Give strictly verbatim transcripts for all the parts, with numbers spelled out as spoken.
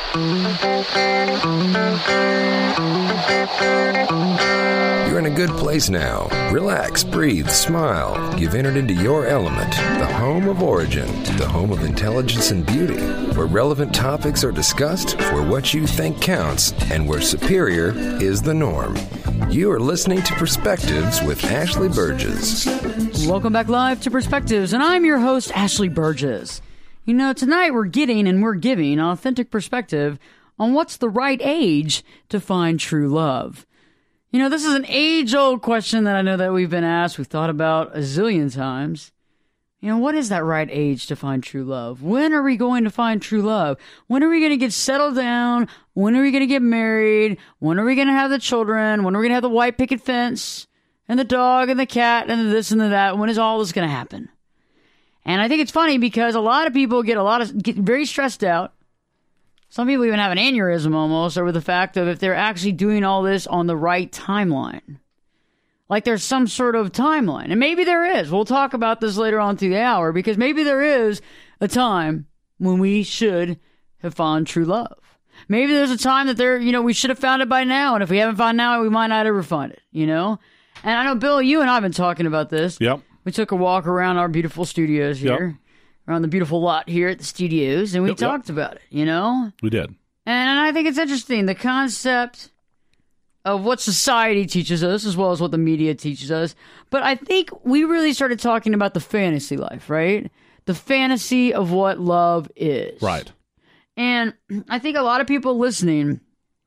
You're in a good place now. Relax, breathe, smile. You've entered into your element, the home of origin, the home of intelligence and beauty, where relevant topics are discussed, where what you think counts, and where superior is the norm. You are listening to Perspectives with Ashley Burgess. Welcome back live to Perspectives, and I'm your host, Ashley Burgess. You know, tonight we're getting and we're giving authentic perspective on what's the right age to find true love. You know, this is an age-old question that I know that we've been asked, we've thought about a zillion times. You know, what is that right age to find true love? When are we going to find true love? When are we going to get settled down? When are we going to get married? When are we going to have the children? When are we going to have the white picket fence and the dog and the cat and the this and the that? When is all this going to happen? And I think it's funny because a lot of people get a lot of get very stressed out. Some people even have an aneurysm almost over the fact of if they're actually doing all this on the right timeline. Like there's some sort of timeline. And maybe there is. We'll talk about this later on through the hour because maybe there is a time when we should have found true love. Maybe there's a time that there, you know, we should have found it by now. And if we haven't found it now, we might not ever find it, you know? And I know, Bill, you and I have been talking about this. Yep. We took a walk around our beautiful studios here. Yep. Around the beautiful lot here at the studios, and we yep, talked yep. about it, you know? We did. And I think it's interesting, the concept of what society teaches us as well as what the media teaches us. But I think we really started talking about the fantasy life, right? The fantasy of what love is. Right. And I think a lot of people listening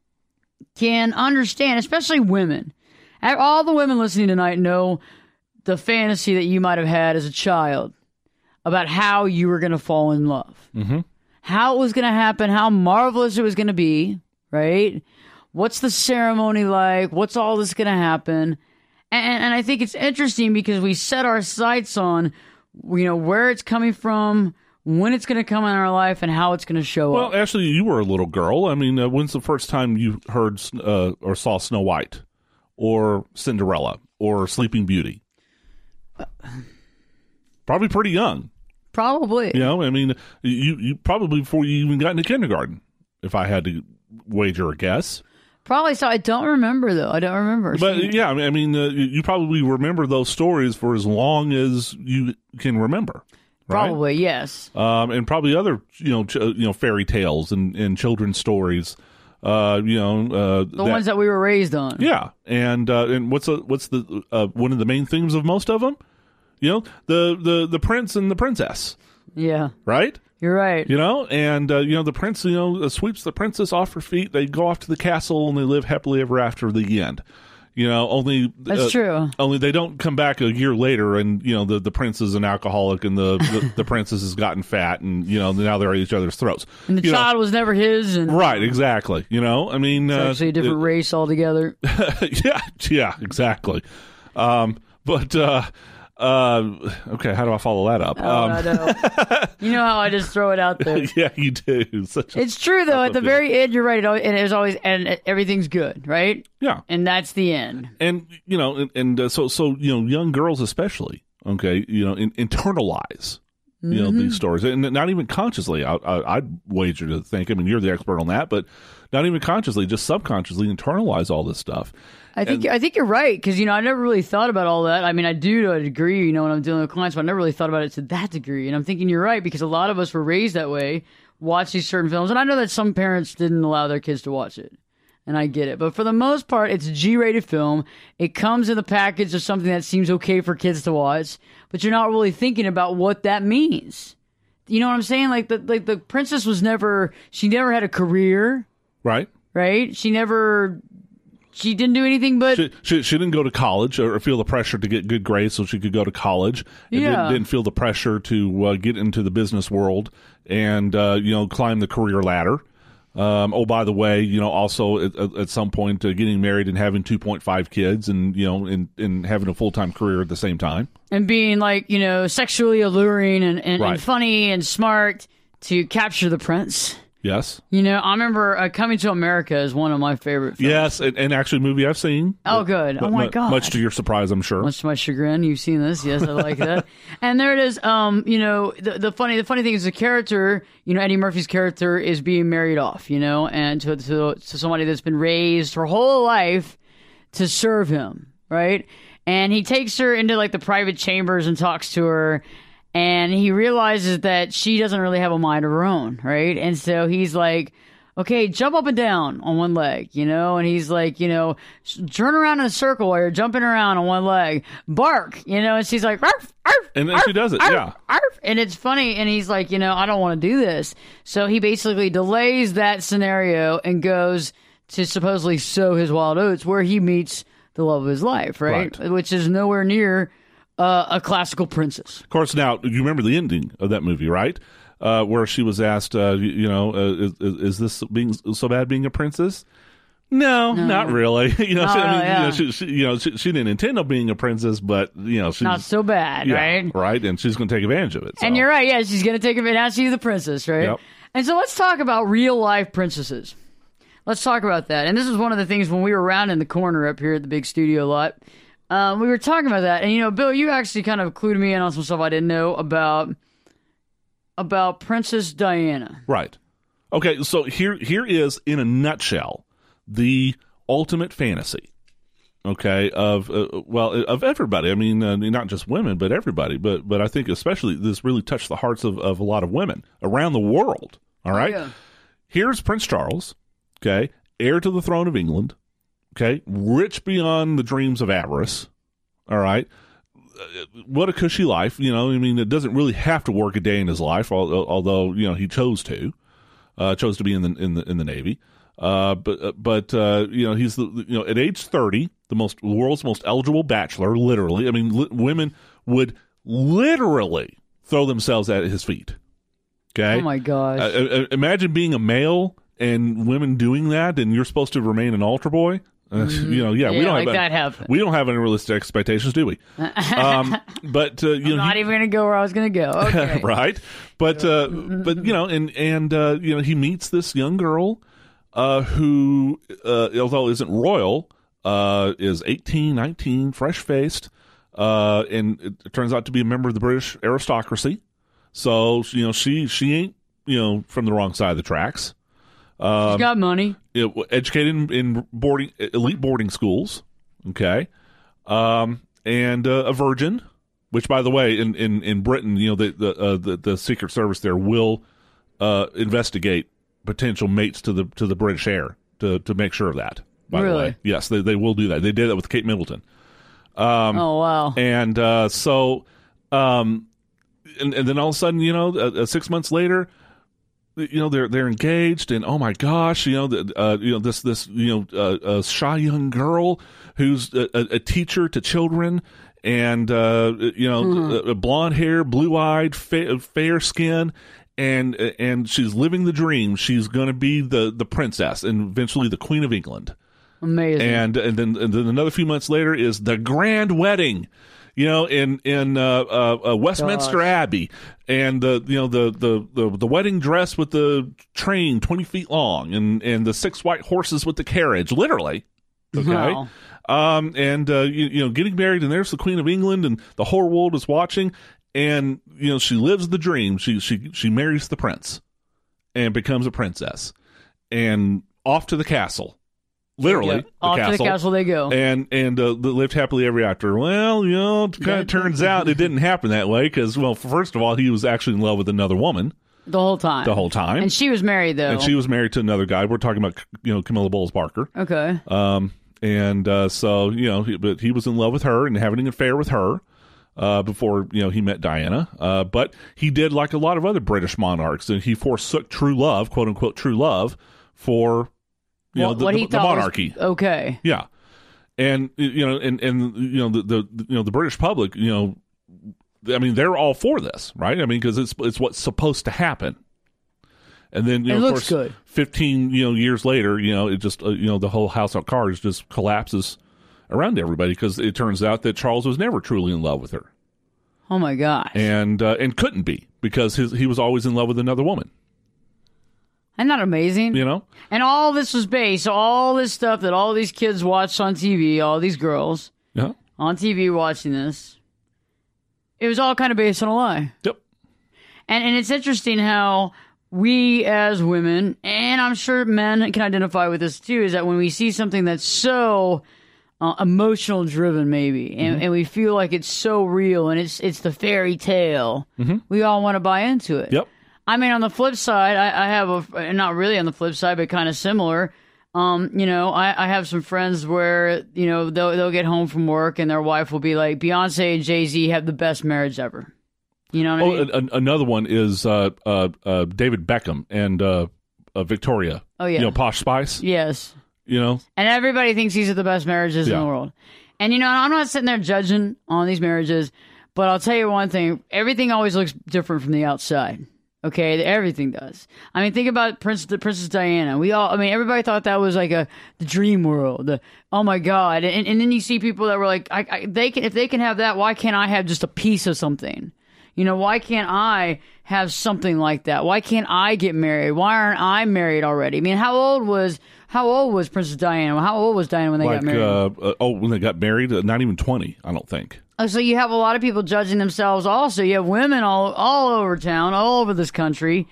can understand, especially women. All the women listening tonight know the fantasy that you might have had as a child about how you were going to fall in love, mm-hmm. how it was going to happen, how marvelous it was going to be, right? What's the ceremony like? What's all this going to happen? And, and I think it's interesting because we set our sights on, you know, where it's coming from, when it's going to come in our life, and how it's going to show well, up. Well, actually, you were a little girl. I mean, uh, when's the first time you heard uh, or saw Snow White or Cinderella or Sleeping Beauty? Uh, Probably pretty young. Probably. You know, I mean, you, you probably before you even got into kindergarten, if I had to wager a guess. Probably so. I don't remember, though. I don't remember. But, yeah, I mean, I mean uh, you probably remember those stories for as long as you can remember. Right? Probably, yes. Um, and probably other, you know, ch- you know, fairy tales and, and children's stories. Uh, you know, uh, the that, ones that we were raised on. Yeah, and uh, and what's a, what's the uh, one of the main themes of most of them? You know, the, the, the prince and the princess. Yeah. Right? You're right. You know, and, uh, you know, the prince, you know, sweeps the princess off her feet. They go off to the castle and they live happily ever after the end. You know, only... That's uh, true. Only they don't come back a year later and, you know, the, the prince is an alcoholic and the, the, the princess has gotten fat and, you know, now they're at each other's throats. And the you child know. was never his. And Right, exactly. You know, I mean... It's uh, actually a different it, race altogether. yeah, yeah, exactly. Um, but... uh Uh, okay, how do I follow that up? Oh, um, I know. You know how I just throw it out there. Yeah, you do. Such a, it's true, though. At the very end, you're right. It always, and it was always, and everything's good, right? Yeah. And that's the end. And, you know, and, and uh, so, so, you know, young girls especially, okay, you know, in, internalize, you mm-hmm. know, these stories. And not even consciously, I, I, I'd wager to think, I mean, you're the expert on that, but not even consciously, just subconsciously internalize all this stuff. I think and, I think you're right, because, you know, I never really thought about all that. I mean, I do to a degree, you know, when I'm dealing with clients, but I never really thought about it to that degree. And I'm thinking you're right, because a lot of us were raised that way, watch these certain films. And I know that some parents didn't allow their kids to watch it, and I get it. But for the most part, it's a G-rated film. It comes in the package of something that seems okay for kids to watch, but you're not really thinking about what that means. You know what I'm saying? Like the, like the princess was never, she never had a career. Right. Right? She never... She didn't do anything but... She, she, she didn't go to college or feel the pressure to get good grades so she could go to college. And yeah. didn't, didn't feel the pressure to uh, get into the business world and, uh, you know, climb the career ladder. Um, oh, by the way, you know, also at, at some point uh, getting married and having two point five kids and, you know, and, and having a full-time career at the same time. And being, like, you know, sexually alluring and, and, right. and funny and smart to capture the prince. Yes. You know, I remember uh, Coming to America is one of my favorite films. Yes, and, and actually a movie I've seen. Oh, but, good. but Oh, my mu- God. Much to your surprise, I'm sure. Much to my chagrin, you've seen this. Yes, I like that. And there it is. Um, you know, the, the funny the funny thing is the character, you know, Eddie Murphy's character is being married off, you know, and to, to, to somebody that's been raised her whole life to serve him, right? And he takes her into, like, the private chambers and talks to her. And he realizes that she doesn't really have a mind of her own, right? And so he's like, okay, jump up and down on one leg, you know? And he's like, you know, turn around in a circle while you're jumping around on one leg. Bark, you know? And she's like, arf, arf, And then arf, she does it, arf, yeah. Arf. And it's funny. And he's like, you know, I don't want to do this. So he basically delays that scenario and goes to supposedly sow his wild oats, where he meets the love of his life, right? Right. Which is nowhere near uh, a classical princess. Of course, now, you remember the ending of that movie, right? Uh, where she was asked, uh, you, you know, uh, is, is this being so bad being a princess? No, No. not really. you know, she, I Oh, mean, yeah. you know, she, she, you know, she, she didn't intend on being a princess, but you know, she's Not so bad, yeah, right? right, and she's going to take advantage of it. So. And you're right. Yeah, she's going to take a bit. Now she's the princess, right? Yep. And so let's talk about real life princesses. Let's talk about that. And this is one of the things when we were around in the corner up here at the big studio lot. Um, we were talking about that. And, you know, Bill, you actually kind of clued me in on some stuff I didn't know about about Princess Diana. Right. Okay, so here here is, in a nutshell, the ultimate fantasy, okay, of, uh, well, of everybody. I mean, uh, not just women, but everybody. But but I think especially this really touched the hearts of, of a lot of women around the world, all right? Oh, yeah. Here's Prince Charles, okay, heir to the throne of England, okay, rich beyond the dreams of avarice, all right? What a cushy life, you know. I mean, it doesn't really have to work a day in his life, although, although you know he chose to, uh, chose to be in the in the in the Navy. Uh, but uh, but uh, you know he's the, you know at age thirty, the most the world's most eligible bachelor. Literally, I mean, li- women would literally throw themselves at his feet. Okay, Oh, my gosh. uh, uh, imagine being a male and women doing that, and you're supposed to remain an altar boy. Uh, you know, yeah, we Yeah, don't like have that happen. we don't have any realistic expectations, do we? um, but uh, you I'm know, not he- even going to go where I was going to go. Okay. right? But uh, but you know, and and uh, you know, he meets this young girl uh, who, uh, although isn't royal, uh, is eighteen, nineteen, fresh faced, uh, and it turns out to be a member of the British aristocracy. So you know, she she ain't you know from the wrong side of the tracks. She's got money. You know, educated in, in boarding elite boarding schools, okay, um, and uh, a virgin. Which, by the way, in, in, in Britain, you know, the the, uh, the the Secret Service there will uh, investigate potential mates to the to the British heir to to make sure of that. By the Really? way, yes, they they will do that. They did that with Kate Middleton. Um, Oh, wow. and uh, so, um, and, and then all of a sudden, you know, uh, uh, six months later, you know, they're they're engaged, and oh my gosh, you know, the, uh, you know this this you know uh, a shy young girl who's a, a teacher to children, and uh, you know, Mm-hmm. uh, blonde hair, blue eyed, fa- fair skin. And and she's living the dream. She's going to be the, the princess and eventually the Queen of England. Amazing. And and then and then another few months later is the grand wedding, you know, in in uh, uh, uh, Westminster Gosh. Abbey, and the you know the, the, the, the wedding dress with the train twenty feet long, and, and the six white horses with the carriage, literally. Okay. Wow. Um, and uh, you, you know, getting married, and there's the Queen of England, and the whole world is watching, and you know, she lives the dream. She she she marries the prince, and becomes a princess, and off to the castle. Literally, Yeah. the Off castle. to the castle they go. And and uh, they lived happily ever after. Well, you know, it kind of turns out it didn't happen that way because, well, first of all, he was actually in love with another woman the whole time. the whole time, And she was married, though. and she was married to another guy. We're talking about, you know, Camilla Bowles Barker. Okay. Um, and uh, so you know, he, but he was in love with her and having an affair with her uh, before you know he met Diana. Uh, but he did like a lot of other British monarchs, and he forsook true love, quote unquote, true love for. You know, what, the, what the, he the thought was monarchy. okay. Yeah. And, you know, and, and, you know, the, the, you know, the British public, you know, I mean, they're all for this, right? I mean, because it's, it's what's supposed to happen. And then, you It know, of looks course, good. fifteen, you know, years later, you know, it just, uh, you know, the whole house of cards just collapses around everybody because it turns out that Charles was never truly in love with her. Oh, my gosh. And, uh, and couldn't be because his, he was always in love with another woman. Isn't that amazing? You know? And all this was based, all this stuff that all these kids watched on T V, all these girls Yeah. on T V watching this, it was all kind of based on a lie. Yep. And and it's interesting how we as women, and I'm sure men can identify with this too, is that when we see something that's so uh, emotional driven maybe, and, Mm-hmm. and we feel like it's so real and it's it's the fairy tale, Mm-hmm. we all want to buy into it. Yep. I mean, on the flip side, I, I have a, not really on the flip side, but kind of similar. Um, you know, I, I have some friends where, you know, they'll, they'll get home from work and their wife will be like, Beyonce and Jay-Z have the best marriage ever. You know what Oh, I mean? an, another one is uh, uh, uh, David Beckham and uh, uh, Victoria. Oh, yeah. You know, Posh Spice. Yes. You know? And everybody thinks these are the best marriages Yeah. in the world. And, you know, I'm not sitting there judging on these marriages, but I'll tell you one thing. Everything always looks different from the outside. Okay, everything does. I mean, think about Prince, the Princess Diana. We all, I mean, everybody thought that was like a the dream world. The, oh my God! And, and then you see people that were like, I, I, they can, if they can have that, why can't I have just a piece of something? You know, why can't I have something like that? Why can't I get married? Why aren't I married already? I mean, how old was how old was Princess Diana? How old was Diana when they Like, got married? uh, uh, oh, when they got married? Uh, not even twenty, I don't think. Oh, so you have a lot of people judging themselves also. You have women all all over town, all over this country,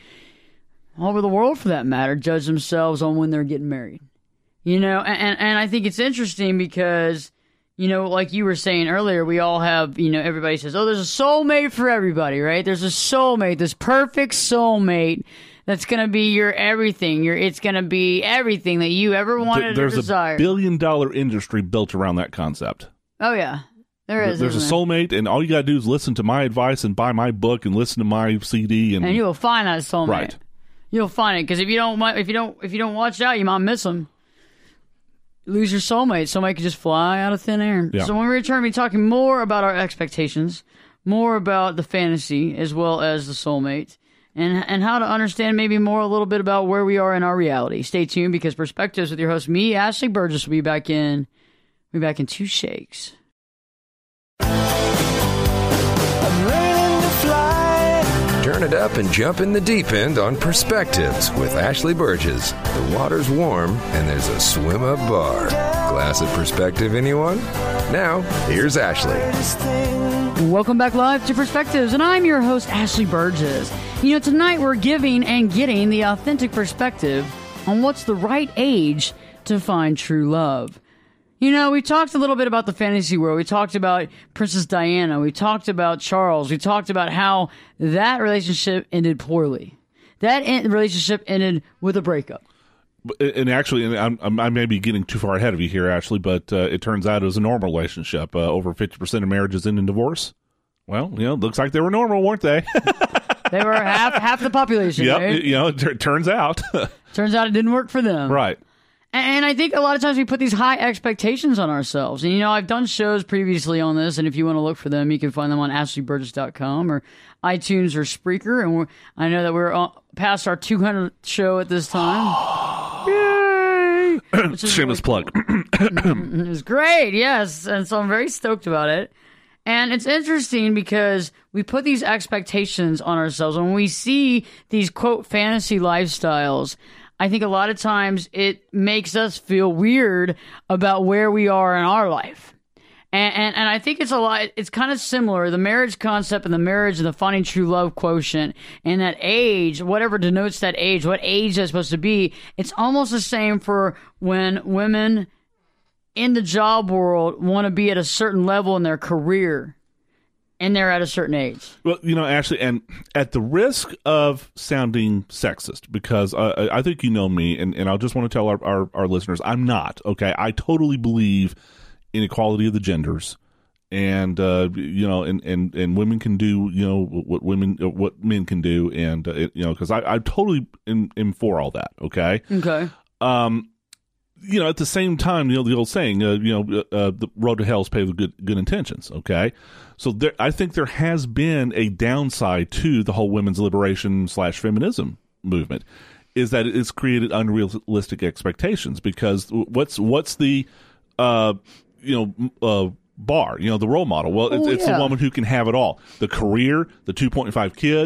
all over the world for that matter, judge themselves on when they're getting married. You know, and, and, and I think it's interesting because, you know, like you were saying earlier, we all have, you know, everybody says, oh, there's a soulmate for everybody, right? There's a soulmate, this perfect soulmate that's going to be your everything. Your It's going to be everything that you ever wanted There's or desired. a billion dollar industry built around that concept. Oh, yeah. There is. There's a isn't there? soulmate, and all you got to do is listen to my advice and buy my book and listen to my C D. And, And you will find that soulmate. Right. You'll find it because if you don't, if you don't, if you don't watch out, you might miss them. Lose your soulmate. Soulmate could just fly out of thin air. Yeah. So when we return, we'll be talking more about our expectations, more about the fantasy as well as the soulmate, and and how to understand maybe more a little bit about where we are in our reality. Stay tuned because Perspectives with your host, me, Ashley Burgess, will be back in. We'll be back in two shakes. Turn it up and jump in the deep end on Perspectives with Ashley Burgess. The water's warm and there's a swim up bar. Glass of perspective, anyone? Now, here's Ashley. Welcome back live to Perspectives, and I'm your host, Ashley Burgess. You know, tonight we're giving and getting the authentic perspective on what's the right age to find true love. You know, we talked a little bit about the fantasy world. We talked about Princess Diana. We talked about Charles. We talked about how that relationship ended poorly. That en- relationship ended with a breakup. And actually, and I'm, I'm, I may be getting too far ahead of you here, Ashley, but uh, it turns out it was a normal relationship. Uh, over fifty percent of marriages end in divorce. Well, you know, looks like they were normal, weren't they? They were half half the population, Yep, right? it, you know, it t- turns out. Turns out it didn't work for them. Right. And I think a lot of times we put these high expectations on ourselves. And, you know, I've done shows previously on this, and if you want to look for them, you can find them on ashley burgess dot com or iTunes or Spreaker. And we're, I know that we're uh, past our two hundredth show at this time. Yay! Which is Shameless really plug. It was great, yes. And so I'm very stoked about it. And it's interesting because we put these expectations on ourselves. When we see these, quote, fantasy lifestyles, I think a lot of times it makes us feel weird about where we are in our life. And, and and I think it's a lot, it's kind of similar, the marriage concept and the marriage and the finding true love quotient and that age, whatever denotes that age, what age that's supposed to be, it's almost the same for when women in the job world want to be at a certain level in their career and they're at a certain age. Well, you know, Ashley, and at the risk of sounding sexist, because uh, I think you know me, and, and I just want to tell our, our, our listeners, I'm not, okay? I totally believe in equality of the genders, and, uh, you know, and, and, and women can do, you know, what women, what men can do, and, uh, it, you know, because I, I totally am, am for all that, okay? Okay. Um, you know, at the same time, you know, the old saying, uh, you know, uh, the road to hell is paved with good, good intentions, okay? So there, I think there has been a downside to the whole women's liberation slash feminism movement, is that it's created unrealistic expectations, because what's what's the, uh, you know, uh, bar, you know, the role model? Well, it's, Oh, it's yeah. the woman who can have it all. The career, the two point five kids,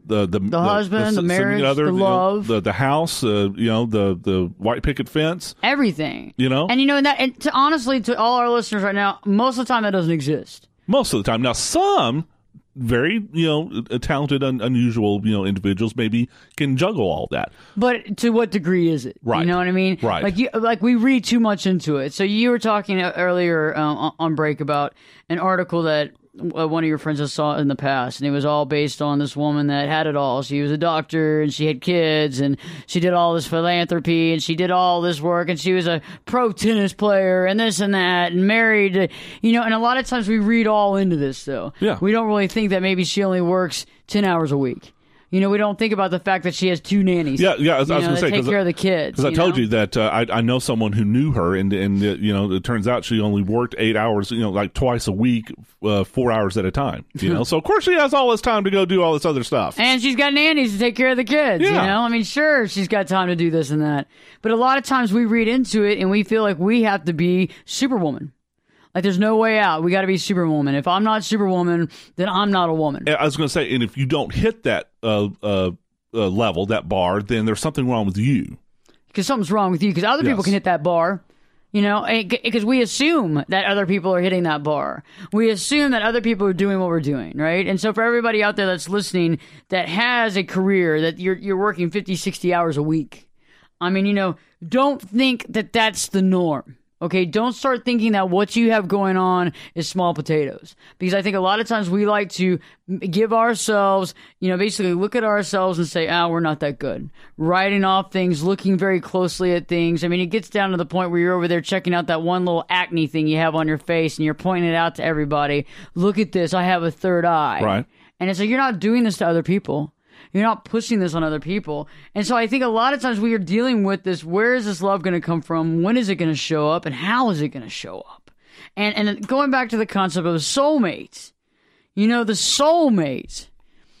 the the, the husband, the, the marriage, other, the love, know, the the house, uh, you know, the the white picket fence, everything. You know, and you know, and that and to, honestly, to all our listeners right now, most of the time that doesn't exist. Most of the time, now some very you know talented, un, unusual you know individuals maybe can juggle all that. But to what degree is it? Right. You know what I mean? Right. Like you, like we read too much into it. So you were talking earlier uh, on break about an article that one of your friends has saw in the past, and it was all based on this woman that had it all. She was a doctor, and she had kids, and she did all this philanthropy, and she did all this work, and she was a pro tennis player, and this and that, and married, you know. And a lot of times we read all into this, though. Yeah. We don't really think that maybe she only works ten hours a week. You know, we don't think about the fact that she has two nannies. Yeah, yeah. I was, you know, going to say take care of the kids. Because I you told know? you that uh, I, I know someone who knew her, and and uh, you know, it turns out she only worked eight hours, you know, like twice a week, uh, four hours at a time. You know, so of course she has all this time to go do all this other stuff. And she's got nannies to take care of the kids. Yeah. You know, I mean, sure, she's got time to do this and that, but a lot of times we read into it and we feel like we have to be Superwoman. Like, there's no way out. We got to be Superwoman. If I'm not Superwoman, then I'm not a woman. I was going to say, and if you don't hit that uh, uh, uh, level, that bar, then there's something wrong with you. Because something's wrong with you. Because other people Yes. can hit that bar. You know, because we assume that other people are hitting that bar. We assume that other people are doing what we're doing, right? And so for everybody out there that's listening that has a career that you're you're working fifty, sixty hours a week, I mean, you know, don't think that that's the norm. Okay, don't start thinking that what you have going on is small potatoes. Because I think a lot of times we like to give ourselves, you know, basically look at ourselves and say, ah, we're not that good. Writing off things, looking very closely at things. I mean, it gets down to the point where you're over there checking out that one little acne thing you have on your face and you're pointing it out to everybody. Look at this, I have a third eye. Right. And it's like, you're not doing this to other people. You're not pushing this on other people. And so I think a lot of times we are dealing with this, where is this love going to come from? When is it going to show up? And how is it going to show up? And and going back to the concept of soulmates, you know, the soulmates.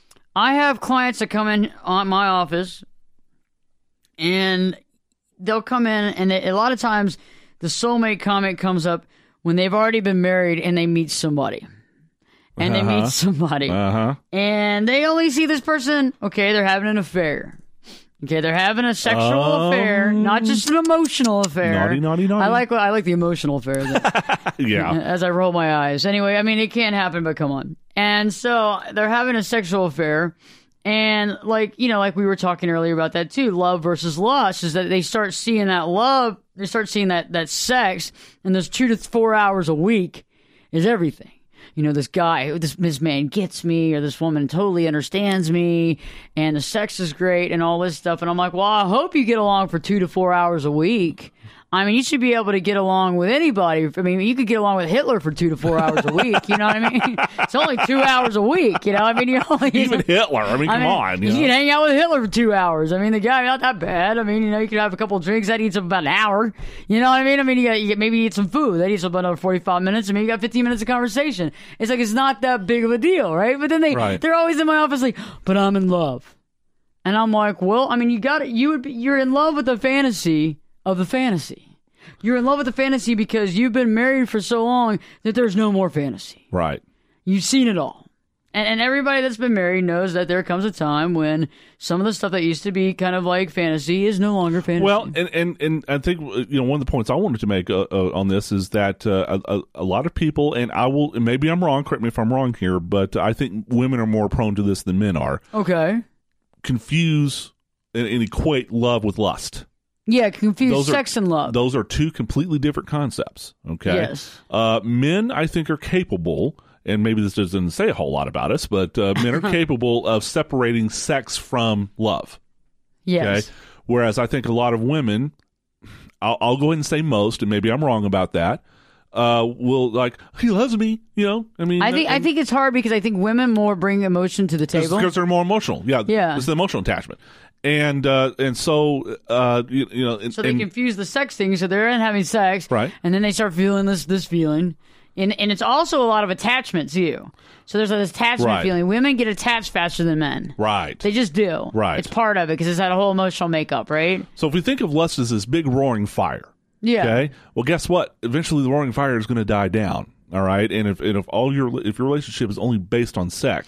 I have clients that come in on my office and they'll come in and they, a lot of times the soulmate comment comes up when they've already been married and they meet somebody. And they Uh-huh. meet somebody. Uh-huh. And they only see this person, okay, they're having an affair. Okay, they're having a sexual Um, affair, not just an emotional affair. Naughty, naughty, naughty. I like I like the emotional affair Yeah. as I roll my eyes. Anyway, I mean, it can't happen, but come on. And so they're having a sexual affair. And like, you know, like we were talking earlier about that too, love versus lust, is that they start seeing that love, they start seeing that, that sex, and those two to four hours a week is everything. You know, this guy, this, this man gets me, or this woman totally understands me, and the sex is great and all this stuff. And I'm like, well, I hope you get along for two to four hours a week. I mean, you should be able to get along with anybody. I mean, you could get along with Hitler for two to four hours a week. You know what I mean? It's only two hours a week. You know, I mean, you only Even Hitler. I mean, I come mean, on. You you know? can hang out with Hitler for two hours. I mean, the guy not that bad. I mean, you know, you could have a couple of drinks. That eats up about an hour. You know what I mean? I mean, you got you get, maybe eat some food. That eats up about another forty-five minutes, and maybe you got fifteen minutes of conversation. It's like it's not that big of a deal, right? But then they Right. they're always in my office like, but I'm in love, and I'm like, well, I mean, you got it. You would be, you're in love with the fantasy of the fantasy. You're in love with the fantasy because you've been married for so long that there's no more fantasy. Right. You've seen it all. And, and everybody that's been married knows that there comes a time when some of the stuff that used to be kind of like fantasy is no longer fantasy. Well, and, and, and I think, you know, one of the points I wanted to make uh, uh, on this is that uh, a, a lot of people, and I will, and maybe I'm wrong, correct me if I'm wrong here, but I think women are more prone to this than men are. Okay. Confuse and, and equate love with lust. Yeah, confuse Those are- sex and love. Those are two completely different concepts. Okay. Yes. Uh, men, I think, are capable, and maybe this doesn't say a whole lot about us, but uh, men are capable of separating sex from love. Yes. Okay. Whereas I think a lot of women, I'll, I'll go ahead and say most, and maybe I'm wrong about that, uh, will like, he loves me, you know? I mean, I think I think it's hard because I think women more bring emotion to the table. because they're more emotional. Yeah. Yeah. It's the emotional attachment. And uh, and so, uh, you, you know. And, So they and, confuse the sex thing. So they're in having sex, Right. And then they start feeling this this feeling, and and it's also a lot of attachment too. So there's this attachment Right. feeling. Women get attached faster than men. Right. They just do. Right. It's part of it because it's that whole emotional makeup, right? So if we think of lust as this big roaring fire, Yeah. okay, well, guess what? Eventually, the roaring fire is going to die down. All right, and if and if all your if your relationship is only based on sex,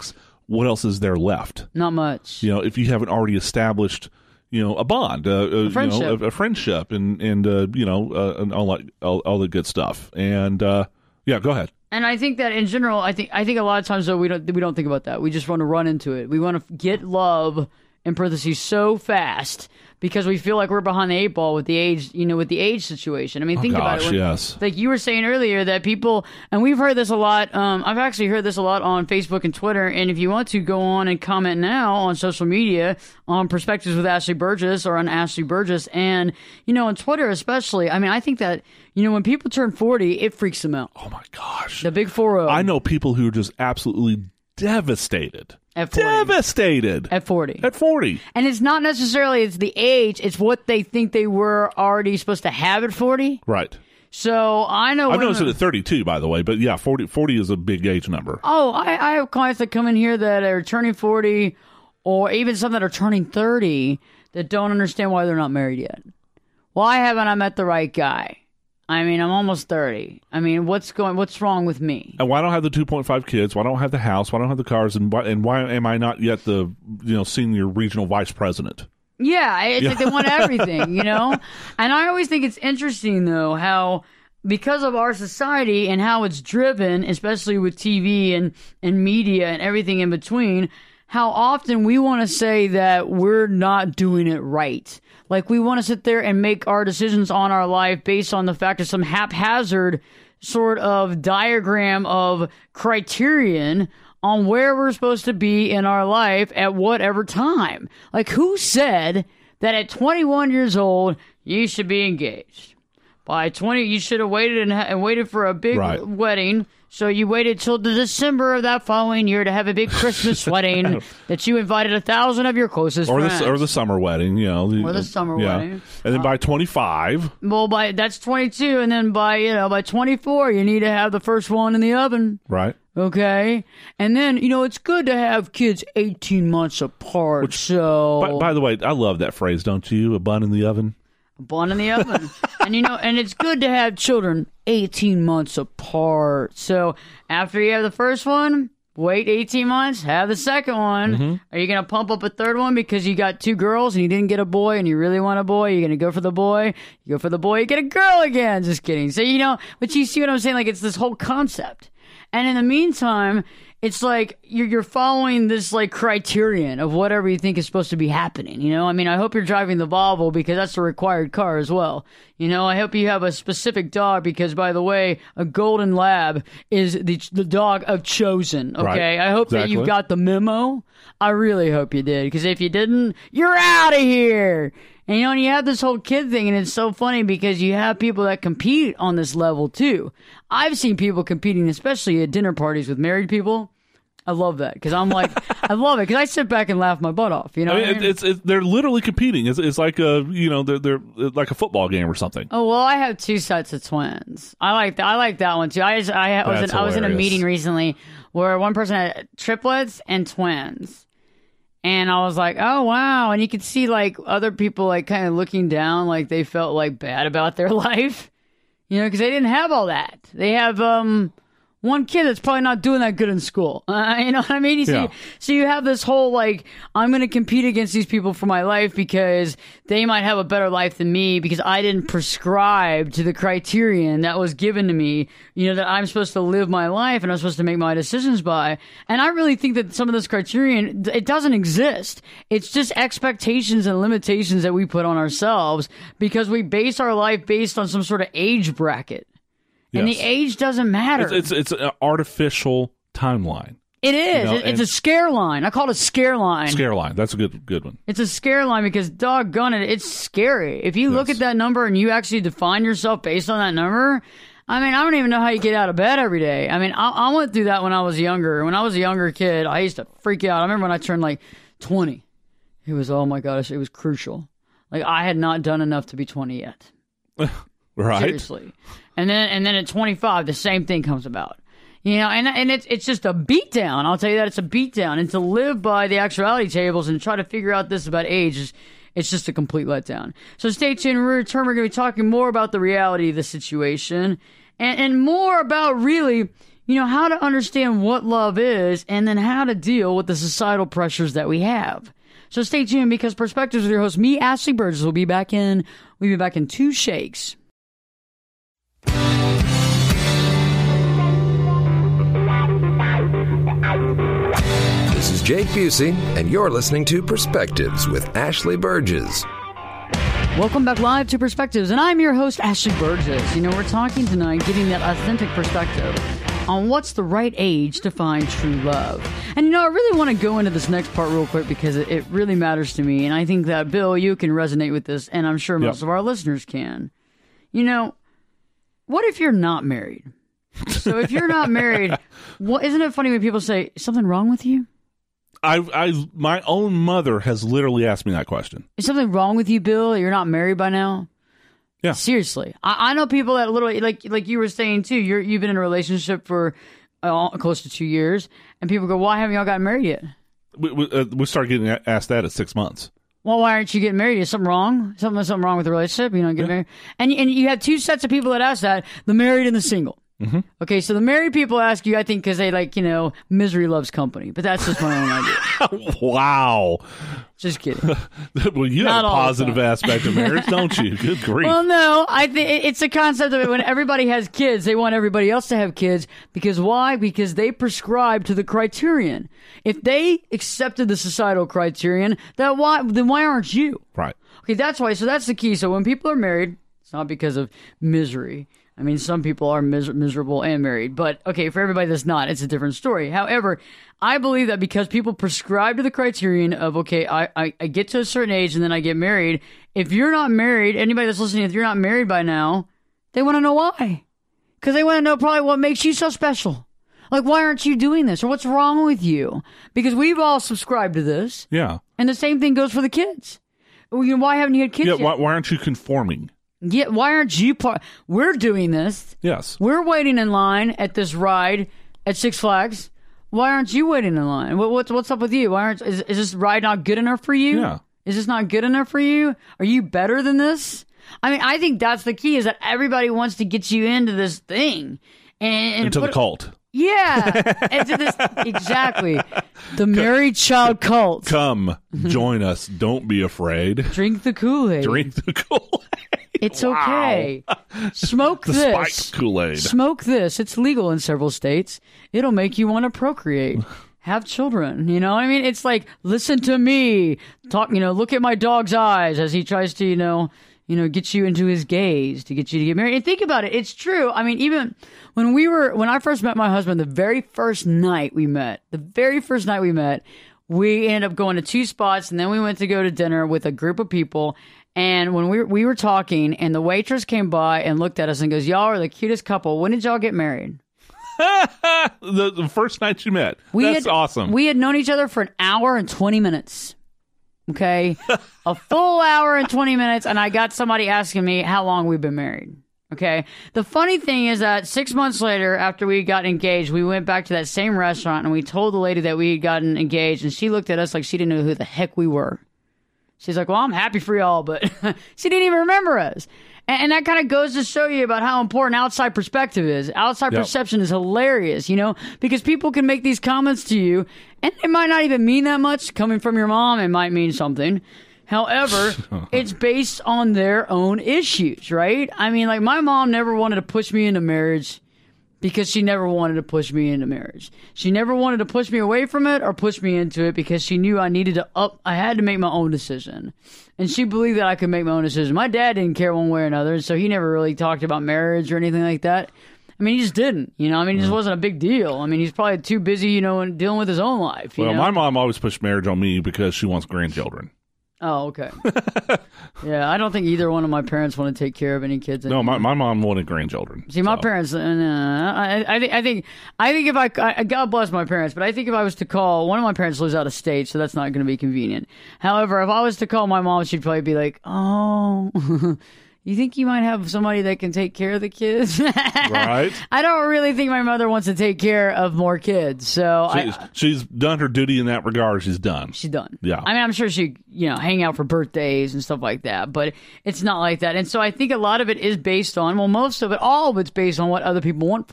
what else is there left? Not much. You know, if you haven't already established, you know, a bond, uh, a, a friendship, you know, a, a friendship, and and uh, you know, uh, and all, that, all all the good stuff. And uh, yeah, go ahead. And I think that in general, I think I think a lot of times though we don't we don't think about that. We just want to run into it. We want to get love in parentheses so fast because we feel like we're behind the eight ball with the age, you know, with the age situation. I mean, oh, think gosh, about it. When, yes. Like you were saying earlier that people, and we've heard this a lot. Um, I've actually heard this a lot on Facebook and Twitter. And if you want to go on and comment now on social media on Perspectives with Ashley Burgess or on Ashley Burgess, and you know, on Twitter especially. I mean, I think that you know when people turn forty, it freaks them out. Oh my gosh, the big four zero. I know people who are just absolutely devastated. At forty. Devastated. At forty. At forty. And it's not necessarily it's the age, it's what they think they were already supposed to have at forty. Right. So I know. I've women, noticed it at thirty-two, by the way, but yeah, forty, forty is a big age number. Oh, I, I have clients that come in here that are turning forty or even some that are turning thirty that don't understand why they're not married yet. Why haven't I met the right guy? I mean, I'm almost thirty. I mean, what's going? What's wrong with me? And why don't I have the two point five kids? Why don't I have the house? Why don't I have the cars? And why, and why am I not yet the you know senior regional vice president? Yeah, it's yeah. like they want everything, you know? And I always think it's interesting, though, how because of our society and how it's driven, especially with T V and, and media and everything in between, how often we want to say that we're not doing it right. Like, we want to sit there and make our decisions on our life based on the fact of some haphazard sort of diagram of criterion on where we're supposed to be in our life at whatever time. Like, who said that at twenty-one years old, you should be engaged? By twenty, you should have waited and, ha- and waited for a big right. wedding. So you waited till the December of that following year to have a big Christmas wedding that you invited a thousand of your closest or friends. The, or the summer wedding, you know. The, or the summer yeah. wedding. And then uh, by twenty-five. Well, by that's twenty-two. And then by, you know, by twenty-four, you need to have the first one in the oven. Right. Okay. And then, you know, it's good to have kids eighteen months apart. Which, so. By, by the way, I love that phrase, don't you? A bun in the oven. Bun in the oven. And, you know, and it's good to have children eighteen months apart. So after you have the first one, wait eighteen months, have the second one. Mm-hmm. Are you going to pump up a third one because you got two girls and you didn't get a boy and you really want a boy? You're going to go for the boy. You go for the boy, you get a girl again. Just kidding. So, you know, but you see what I'm saying? Like, it's this whole concept. And in the meantime, it's like you're, you're following this like criterion of whatever you think is supposed to be happening. You know, I mean, I hope you're driving the Volvo because that's a required car as well. You know, I hope you have a specific dog because, by the way, a golden lab is the the dog of chosen. Okay, right. I hope exactly. that you got the memo. I really hope you did because if you didn't, you're out of here. And, you know, and you have this whole kid thing, and it's so funny because you have people that compete on this level, too. I've seen people competing, especially at dinner parties with married people. I love that because I'm like, I love it because I sit back and laugh my butt off. You know, I mean, what I mean? it's, it's they're literally competing. It's, it's like a you know they're they're like a football game or something. Oh well, I have two sets of twins. I like that. I like that one too. I just, I was in, I was in a meeting recently where one person had triplets and twins. And I was like, oh, wow. And you could see, like, other people, like, kind of looking down, like they felt, like, bad about their life. You know, because they didn't have all that. They have um one kid that's probably not doing that good in school. Uh, you know what I mean? You see, yeah. So you have this whole, like, I'm going to compete against these people for my life because they might have a better life than me because I didn't prescribe to the criterion that was given to me, you know, that I'm supposed to live my life and I'm supposed to make my decisions by. And I really think that some of this criterion, it doesn't exist. It's just expectations and limitations that we put on ourselves because we base our life based on some sort of age bracket. And yes. the age doesn't matter. It's, it's, it's an artificial timeline. It is. You know, it, it's a scare line. I call it a scare line. Scare line. That's a good good one. It's a scare line because, doggone it, it's scary. If you yes. look at that number and you actually define yourself based on that number, I mean, I don't even know how you get out of bed every day. I mean, I, I went through that when I was younger. When I was a younger kid, I used to freak out. I remember when I turned like twenty. It was, oh my gosh, it was crucial. Like, I had not done enough to be twenty yet. Right. Seriously. And then and then at twenty-five, the same thing comes about. You know, and and it's it's just a beatdown. I'll tell you that it's a beatdown. And to live by the actuality tables and try to figure out this about age is it's just a complete letdown. So stay tuned. When we return, we're going to be talking more about the reality of the situation and, and more about really, you know, how to understand what love is and then how to deal with the societal pressures that we have. So stay tuned because Perspectives with your host, me, Ashley Burgess, will be back in, we'll be back in two shakes. This is Jake Busey, and you're listening to Perspectives with Ashley Burgess. Welcome back live to Perspectives, and I'm your host, Ashley Burgess. You know, we're talking tonight, getting that authentic perspective on what's the right age to find true love. And, you know, I really want to go into this next part real quick because it, it really matters to me, and I think that, Bill, you can resonate with this, and I'm sure most Yep. of our listeners can. You know, what if you're not married? So if you're not married, what, isn't it funny when people say, is something wrong with you? I, I, my own mother has literally asked me that question. Is something wrong with you, Bill? You're not married by now? Yeah. Seriously. I, I know people that literally, like like you were saying too, you're, you've been in a relationship for uh, close to two years, and people go, why haven't y'all gotten married yet? We, we, uh, we started getting a- asked that at six months. Well, why aren't you getting married? Is something wrong? Something something wrong with the relationship? You don't get Yeah. married? And, and you have two sets of people that ask that, the married and the single. Mm-hmm. Okay, so the married people ask you, I think, because they like, you know, misery loves company. But that's just my own idea. Wow. Just kidding. Well, you Not have a all the positive time. aspect of marriage, don't you? Good grief. Well, no, I think it's a concept of it. When everybody has kids, they want everybody else to have kids. Because why? Because they prescribe to the criterion. If they accepted the societal criterion, that why then why aren't you? Right. Okay, that's why. So that's the key. So when people are married, it's not because of misery. I mean, some people are mis- miserable and married, but okay, for everybody that's not, it's a different story. However, I believe that because people prescribe to the criterion of, okay, I, I, I get to a certain age and then I get married. If you're not married, anybody that's listening, if you're not married by now, they want to know why. Because they want to know probably what makes you so special. Like, why aren't you doing this? Or what's wrong with you? Because we've all subscribed to this. Yeah. And the same thing goes for the kids. Well, you know, why haven't you had kids Yeah. yet? Why, why aren't you conforming? Yeah, why aren't you part? We're doing this. Yes. We're waiting in line at this ride at Six Flags. Why aren't you waiting in line? What, what's what's up with you? Why aren't is, is this ride not good enough for you? Yeah. Is this not good enough for you? Are you better than this? I mean, I think that's the key. Is that everybody wants to get you into this thing and, and Into put, the cult. Yeah, into this exactly the married child cult. Come, join us. Don't be afraid. Drink the Kool-Aid. Drink the Kool-Aid. It's Wow. okay. Smoke The this. spiked Kool-Aid. Smoke this. It's legal in several states. It'll make you want to procreate. Have children. You know what I mean? It's like, listen to me. Talk, you know, look at my dog's eyes as he tries to, you know, you know, get you into his gaze to get you to get married. And think about it. It's true. I mean, even when we were, when I first met my husband, the very first night we met, the very first night we met, we ended up going to two spots and then we went to go to dinner with a group of people. And when we were, we were talking and the waitress came by and looked at us and goes, y'all are the cutest couple. When did y'all get married? the, the first night you met. We That's had, awesome. We had known each other for an hour and twenty minutes. Okay. A full hour and twenty minutes. And I got somebody asking me how long we've been married. Okay. The funny thing is that six months later, after we got engaged, we went back to that same restaurant and we told the lady that we had gotten engaged. And she looked at us like she didn't know who the heck we were. She's like, well, I'm happy for y'all, but she didn't even remember us. And, and that kind of goes to show you about how important outside perspective is. Outside Yep. perception is hilarious, you know, because people can make these comments to you and it might not even mean that much. Coming from your mom, it might mean something. However, it's based on their own issues, right? I mean, like my mom never wanted to push me into marriage because she never wanted to push me into marriage. She never wanted to push me away from it or push me into it because she knew I needed to up, I had to make my own decision. And she believed that I could make my own decision. My dad didn't care one way or another, so he never really talked about marriage or anything like that. I mean, he just didn't, you know, I mean, it just wasn't a big deal. I mean, he's probably too busy, you know, and dealing with his own life. You well, know? my mom always pushed marriage on me because she wants grandchildren. Oh, okay. Yeah, I don't think either one of my parents want to take care of any kids. No, my, my mom wanted grandchildren. See, my so. parents. Uh, I, I think. I think. I think if I, I, God bless my parents, but I think if I was to call, one of my parents lives out of state, so that's not going to be convenient. However, if I was to call my mom, she'd probably be like, "Oh, you think you might have somebody that can take care of the kids?" Right. I don't really think my mother wants to take care of more kids, so She's, I, she's done her duty in that regard. She's done. she's done. Yeah. I mean, I'm sure she, you know, hang out for birthdays and stuff like that, but it's not like that. And so I think a lot of it is based on, well, most of it, all of it's based on what other people want for you.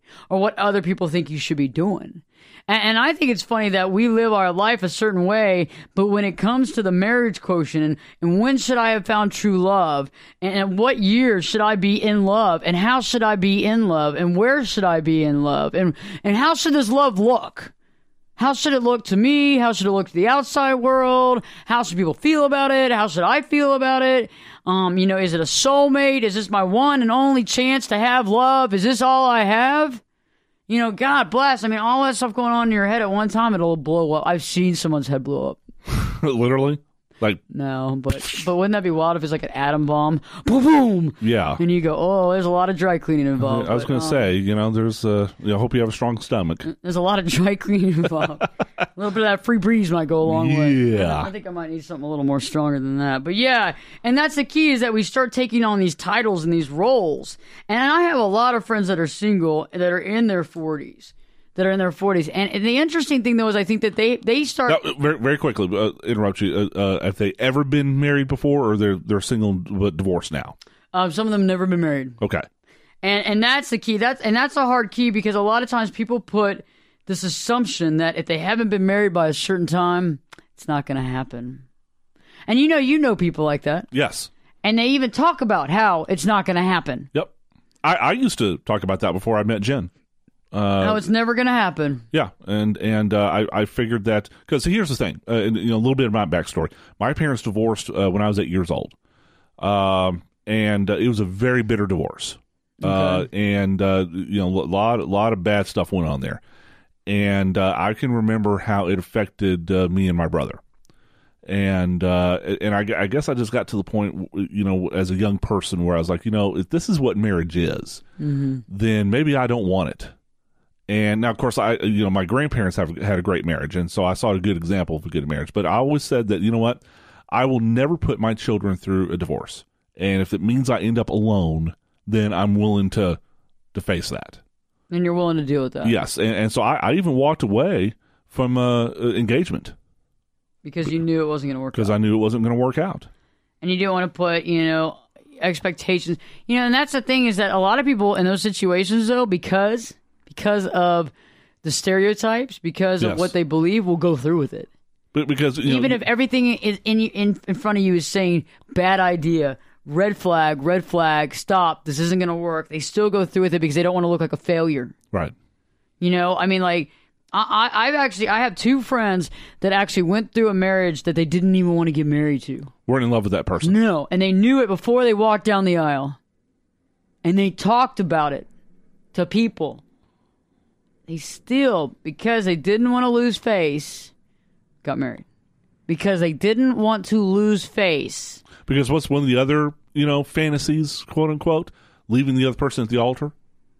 or what other people think you should be doing. And, and I think it's funny that we live our life a certain way, but when it comes to the marriage quotient and, and when should I have found true love, and, and what year should I be in love, and how should I be in love, and where should I be in love, and, and how should this love look? How should it look to me? How should it look to the outside world? How should people feel about it? How should I feel about it? Um, you know, is it a soulmate? Is this my one and only chance to have love? Is this all I have? You know, God bless. I mean, all that stuff going on in your head at one time, it'll blow up. I've seen someone's head blow up. Literally? Like, no, but but wouldn't that be wild if it's like an atom bomb? Boom, boom. Yeah. And you go, oh, there's a lot of dry cleaning involved. I was going to um, say, you know, there's. Uh, you know, I hope you have a strong stomach. There's a lot of dry cleaning involved. A little bit of that free breeze might go a long way. Yeah. I think I might need something a little more stronger than that. But yeah, and that's the key, is that we start taking on these titles and these roles. And I have a lot of friends that are single that are in their forties. That are in their forties. And, and the interesting thing, though, is I think that they, they start... Now, very, very quickly, uh, interrupt you. Uh, uh, have they ever been married before, or they're they're single but divorced now? Um, some of them never been married. Okay. And and that's the key. That's And that's a hard key, because a lot of times people put this assumption that if they haven't been married by a certain time, it's not going to happen. And you know, you know people like that. Yes. And they even talk about how it's not going to happen. Yep. I, I used to talk about that before I met Jen. Uh, no, it's never going to happen. Yeah, and and uh, I I figured that, because here's the thing, uh, and, you know, a little bit of my backstory. My parents divorced uh, when I was eight years old, um, and uh, it was a very bitter divorce. Okay. Uh, and uh, you know, a lot a lot of bad stuff went on there, and uh, I can remember how it affected uh, me and my brother. And uh, and I, I guess I just got to the point, you know, as a young person, where I was like, you know, if this is what marriage is, mm-hmm. then maybe I don't want it. And now, of course, I you know my grandparents have had a great marriage, and so I saw a good example of a good marriage. But I always said that, you know what, I will never put my children through a divorce, and if it means I end up alone, then I'm willing to to face that. And you're willing to deal with that. Yes, and, and so I, I even walked away from uh, engagement because you knew it wasn't going to work. Because I knew it wasn't going to work out, and you didn't want to put, you know, expectations. You know, and that's the thing, is that a lot of people in those situations, though, because. Because of the stereotypes, because yes. of what they believe, will go through with it. But because you even know, if everything is in, in in front of you is saying bad idea, red flag, red flag, stop, this isn't going to work, they still go through with it because they don't want to look like a failure. Right. You know, I mean, like I, I I've actually I have two friends that actually went through a marriage that they didn't even want to get married to. Weren't in love with that person. No, and they knew it before they walked down the aisle, and they talked about it to people. They still, because they didn't want to lose face, got married. Because they didn't want to lose face. Because what's one of the other, you know, fantasies, quote unquote, leaving the other person at the altar?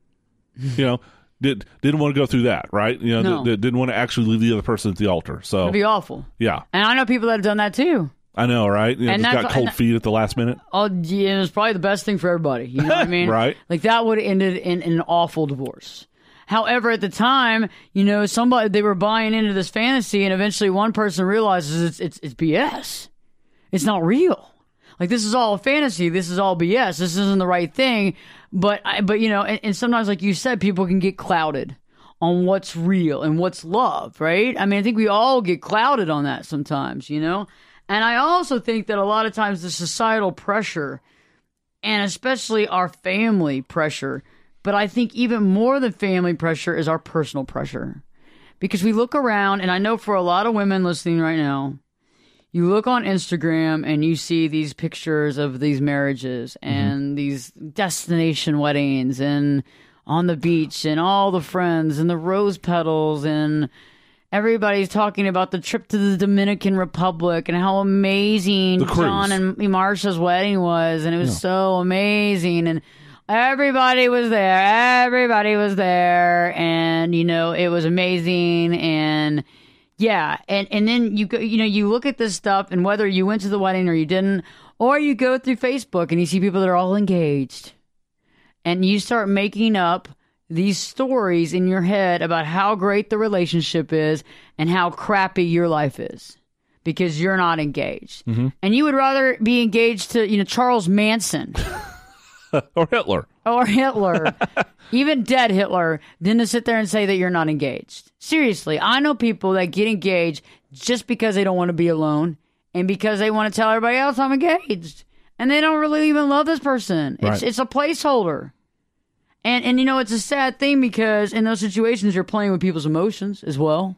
You know, did didn't want to go through that, right? You know, no. d- didn't want to actually leave the other person at the altar. So it'd be awful. Yeah, and I know people that have done that too. I know, right? You know, and just got cold feet at the last minute. Oh, yeah, it was probably the best thing for everybody. You know what I mean? Right. Like that would have ended in, in an awful divorce. However, at the time, you know, somebody they were buying into this fantasy, and eventually one person realizes it's it's it's B S. It's not real. Like, this is all a fantasy. This is all B S. This isn't the right thing. But I, but you know, and, and sometimes, like you said, people can get clouded on what's real and what's love, right? I mean, I think we all get clouded on that sometimes, you know. And I also think that a lot of times the societal pressure, and especially our family pressure. But I think even more than family pressure is our personal pressure. Because we look around, and I know for a lot of women listening right now, you look on Instagram and you see these pictures of these marriages and mm-hmm. these destination weddings and on the beach and all the friends and the rose petals, and everybody's talking about the trip to the Dominican Republic and how amazing John and Marsha's wedding was, and it was yeah. so amazing, and everybody was there. Everybody was there. And, you know, it was amazing. And, yeah. And, and then you go, you know, you look at this stuff, and whether you went to the wedding or you didn't, or you go through Facebook and you see people that are all engaged, and you start making up these stories in your head about how great the relationship is and how crappy your life is because you're not engaged. Mm-hmm. And you would rather be engaged to, you know, Charles Manson. or Hitler. Or Hitler. Even dead Hitler didn't sit there and say that you're not engaged. Seriously, I know people that get engaged just because they don't want to be alone and because they want to tell everybody else I'm engaged. And they don't really even love this person. It's Right. it's a placeholder. And, and, you know, it's a sad thing because in those situations, you're playing with people's emotions as well.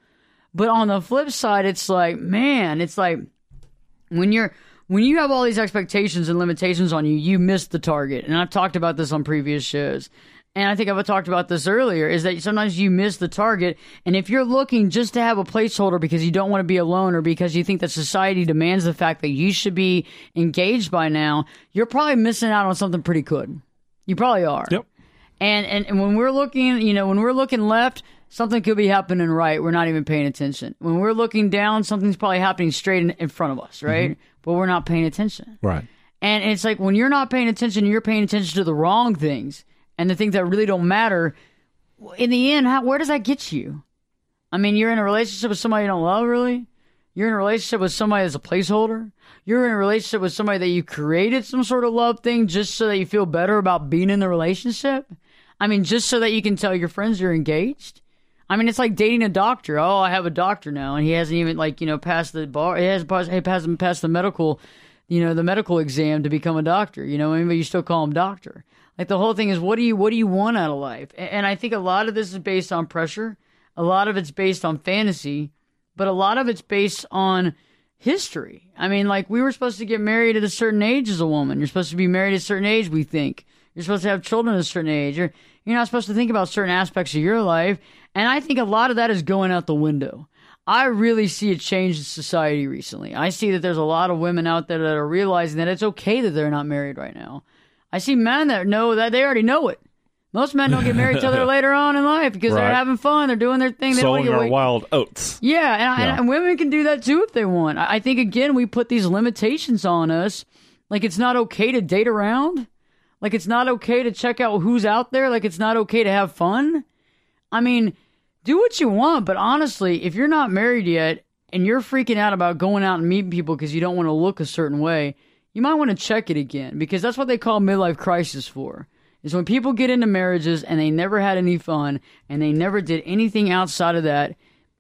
But on the flip side, it's like, man, it's like when you're when you have all these expectations and limitations on you, you miss the target. And I've talked about this on previous shows. And I think I've talked about this earlier, is that sometimes you miss the target. And if you're looking just to have a placeholder because you don't want to be alone or because you think that society demands the fact that you should be engaged by now, you're probably missing out on something pretty good. You probably are. Yep. And, and and when we're looking, you know, when we're looking left, something could be happening right. We're not even paying attention. When we're looking down, something's probably happening straight in, in front of us, right? Mm-hmm. But we're not paying attention. Right. And it's like when you're not paying attention, you're paying attention to the wrong things and the things that really don't matter. In the end, how, where does that get you? I mean, you're in a relationship with somebody you don't love, really? You're in a relationship with somebody that's a placeholder? You're in a relationship with somebody that you created some sort of love thing just so that you feel better about being in the relationship? I mean, just so that you can tell your friends you're engaged? I mean, it's like dating a doctor. Oh, I have a doctor now, and he hasn't even, like, you know, passed the bar. He hasn't passed, he hasn't passed the medical, you know, the medical exam to become a doctor. You know, I mean, but you still call him doctor. Like, the whole thing is, what do you, what do you want out of life? And, and I think a lot of this is based on pressure. A lot of it's based on fantasy, but a lot of it's based on history. I mean, like, we were supposed to get married at a certain age as a woman. You're supposed to be married at a certain age, we think. You're supposed to have children at a certain age. You're, you're not supposed to think about certain aspects of your life. And I think a lot of that is going out the window. I really see a change in society recently. I see that there's a lot of women out there that are realizing that it's okay that they're not married right now. I see men that know that they already know it. Most men don't get married till they're later on in life because Right. they're having fun. They're doing their thing. They don't Sowing get our wait- wild oats. Yeah, and, Yeah. and women can do that too if they want. I I think, again, we put these limitations on us. Like, it's not okay to date around. Like, it's not okay to check out who's out there. Like, it's not okay to have fun. I mean, do what you want, but honestly, if you're not married yet and you're freaking out about going out and meeting people because you don't want to look a certain way, you might want to check it again, because that's what they call midlife crisis for. Is when people get into marriages and they never had any fun and they never did anything outside of that,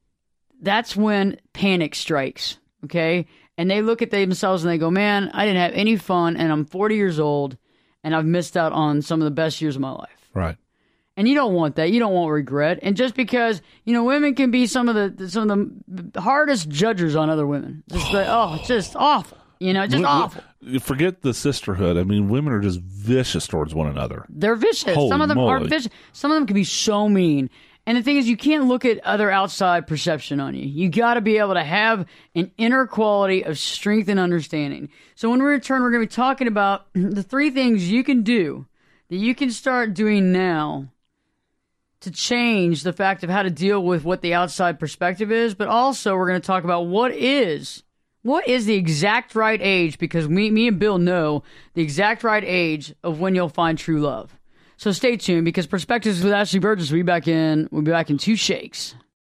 that's when panic strikes, okay? And they look at themselves and they go, man, I didn't have any fun and I'm forty years old and I've missed out on some of the best years of my life. Right. And you don't want that. You don't want regret. And just because, you know, women can be some of the some of the hardest judges on other women. Just like, oh, it's just awful. You know, just W- awful. w- Forget the sisterhood. I mean, women are just vicious towards one another. They're vicious. Holy Some of them are moly. vicious. Some of them can be so mean. And the thing is, you can't look at other outside perception on you. You got to be able to have an inner quality of strength and understanding. So when we return, we're going to be talking about the three things you can do that you can start doing now to change the fact of how to deal with what the outside perspective is. But also, we're going to talk about what is what is the exact right age, because me, me and Bill know the exact right age of when you'll find true love. So stay tuned, because Perspectives with Ashley Burgess will be back in. We'll be back in two shakes.